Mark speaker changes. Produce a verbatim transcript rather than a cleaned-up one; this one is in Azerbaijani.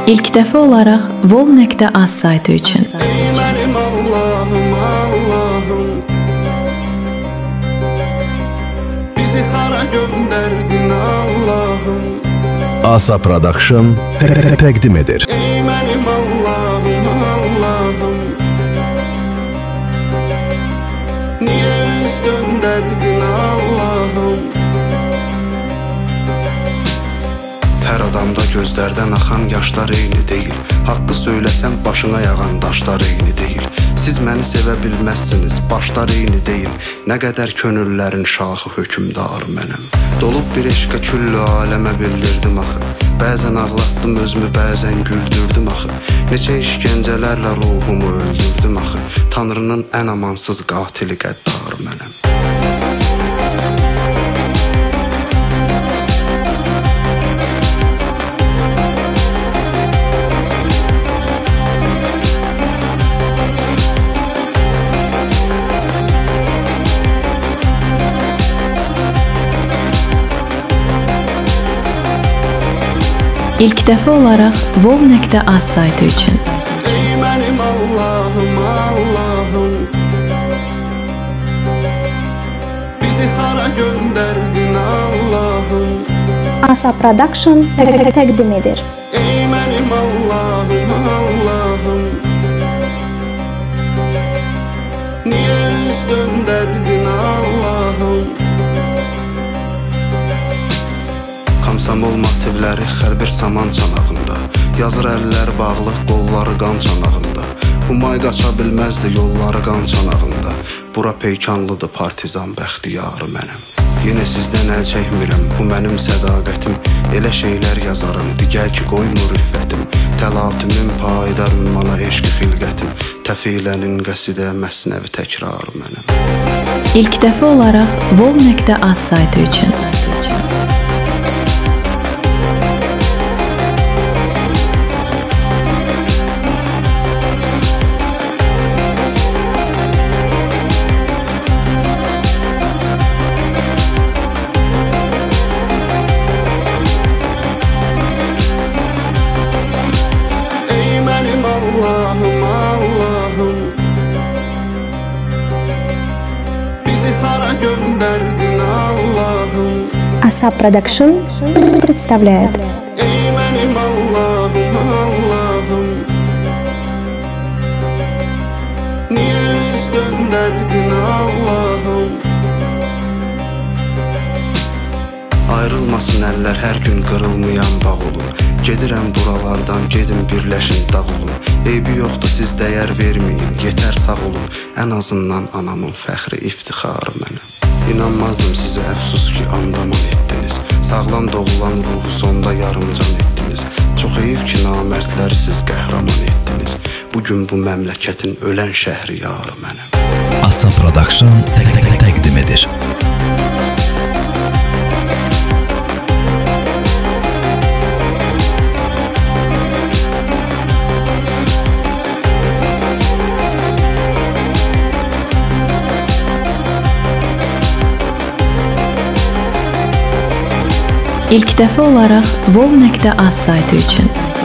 Speaker 1: İlk dəfə olaraq vol.az saytı üçün.
Speaker 2: Ey mənim Allahım, Allahım, bizi hara göndərdin Allahım.
Speaker 3: Asa Production təqdim edir.
Speaker 2: Ey mənim Allahım, Allahım, niyə üz döndərdin Allahım. Hər adamda gözlərdən axan yaşlar eyni deyil. Haqqı söyləsəm başına yağan daşlar eyni deyil. Siz məni sevə bilməzsiniz, başlar eyni deyil. Nə qədər könüllərin şahı hökümdarı mənəm. Dolub bir eşqə küllü aləmə bildirdim axı. Bəzən ağlatdım özümü, bəzən güldürdüm axı. Neçə işgəncələrlə ruhumu öldürdüm axı. Tanrının ən amansız qatili qəddarı mənəm.
Speaker 1: İlk dəfə olaraq vol.az saytı üçün.
Speaker 2: Ey mənim Allahım, Allahım, bizi hara göndərdin Allahım.
Speaker 4: Asa Production təqdim edir.
Speaker 2: Ey mənim Allahım, Allahım, niyə üz döndərdin Allahım. Komsomol motivləri xərbir saman çanağında, yazır əllər bağlı, qolları qan çanağında. Humay qaça bilməzdi yolları qan çanağında. Bura peykanlıdır partizan bəxtiyarı mənəm. Yenə sizdən əl çəkmirəm, bu mənim sədaqətim. Elə şeylər yazaram, digər ki qoymur rüffətim. Təlatümün payidar ünvana eşqi xilqətim. Təfilənin qəsidə məsnəvi təkrarı mənəm.
Speaker 1: İlk dəfə olaraq vol.az saytı üçün.
Speaker 2: Allahım, Allahım, bizi hara göndərdin Allahım.
Speaker 4: Asa Production представляет.
Speaker 2: Ey mənim Allahım, Allahım, niyə üz döndərdin Allahım. Ayrılmasın əllər, hər gün qırılmayan bağ olun. Gedirəm buralardan, gedin birləşin dağ olun. Eybi yoxdur, siz dəyər verməyin, yetər sağ olun. Ən azından anamın fəxri, iftixarı mənəm. İnanmazdım sizə, əfsus ki andaman etdiniz. Sağlam doğulan ruhu sonda yarımcan etdiniz. Çox heyif ki namərdləri siz qəhrəman etdiniz. Bugün bu məmləkətin ölən şəhriyarı mənəm.
Speaker 3: Asa Production təqdim edir.
Speaker 1: İlk dəfə olaraq vol.az saytı üçün.